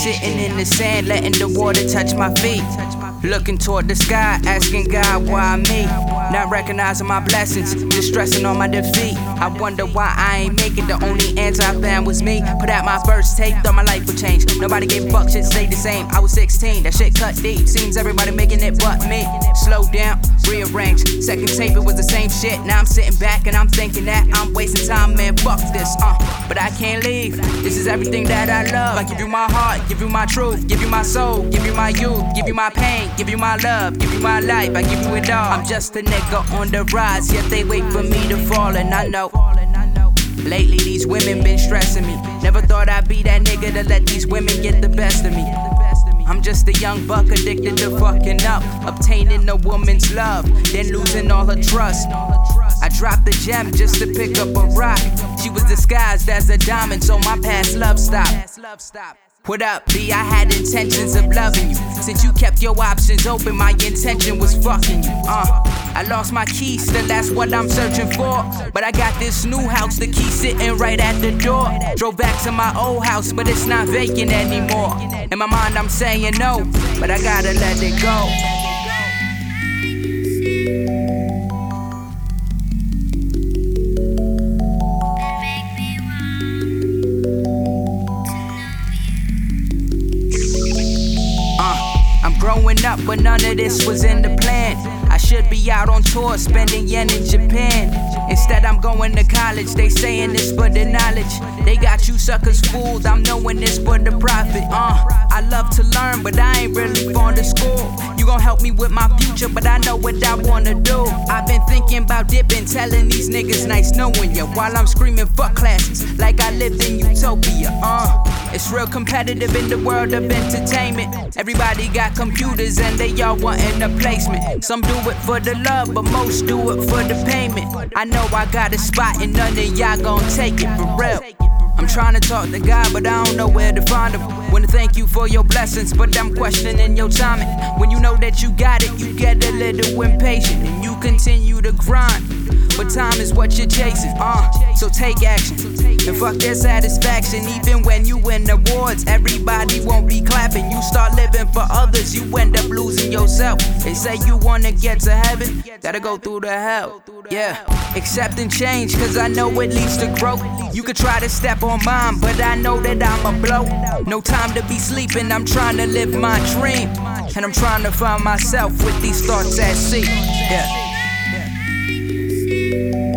sitting in the sand, letting the water touch my feet. Looking toward the sky, asking God why me. Not recognizing my blessings, just stressing on my defeat. I wonder why I ain't make it, the only answer I found was me. Put out my first tape, thought my life would change. Nobody gave a fuck, shit stayed the same. I was 16, that shit cut deep. Seems everybody making it but me. Slow down, rearrange. Second tape, it was the same shit. Now I'm sitting back and I'm thinking that I'm wasting time, man, fuck this, but I can't leave. This is everything that I love. I give you my heart, give you my truth, give you my soul, give you my youth, give you my pain, give you my love, give you my life, I give you it all. I'm just a nigga on the rise, yet they wait for me to fall, and I know lately these women been stressing me. Never thought I'd be that nigga to let these women get the best of me. I'm just a young buck addicted to fucking up, obtaining a woman's love, then losing all her trust. I dropped the gem just to pick up a rock. She was disguised as a diamond, so my past love stopped. What up, B? I had intentions of loving you. Since you kept your options open, my intention was fucking you. I lost my keys, still that's what I'm searching for. But I got this new house, the key sitting right at the door. Drove back to my old house, but it's not vacant anymore. In my mind I'm saying no, but I gotta let it go. I'm growing up, but none of this was in the plan. I should be out on tour, spending yen in Japan. Instead, I'm going to college. They saying this for the knowledge. They got you suckers fooled. I'm knowing this for the profit. I love to learn, but I ain't really fond of school. You gon' help me with my future, but I know what I wanna do. I've been thinking about dipping, telling these niggas nice knowing ya, while I'm screaming fuck classes like I live in utopia. It's real competitive in the world of entertainment. Everybody got computers and they all wantin' a placement. Some do it for the love, but most do it for the payment. I know I got a spot and none of y'all gon' take it for real. I'm trying to talk to God, but I don't know where to find him. Wanna thank you for your blessings, but I'm questioning your timing. When you know that you got it, you get a little impatient and you continue to grind. But time is what you're chasing, so take action and fuck their satisfaction. Even when you win awards, everybody won't be clapping. You start living for others, you end up losing yourself. They say you wanna get to heaven, gotta go through the hell. Yeah, accepting change, cause I know it leads to growth. You could try to step on mine, but I know that I'm a blow. No time to be sleeping, I'm trying to live my dream. And I'm trying to find myself with these thoughts at sea. Yeah.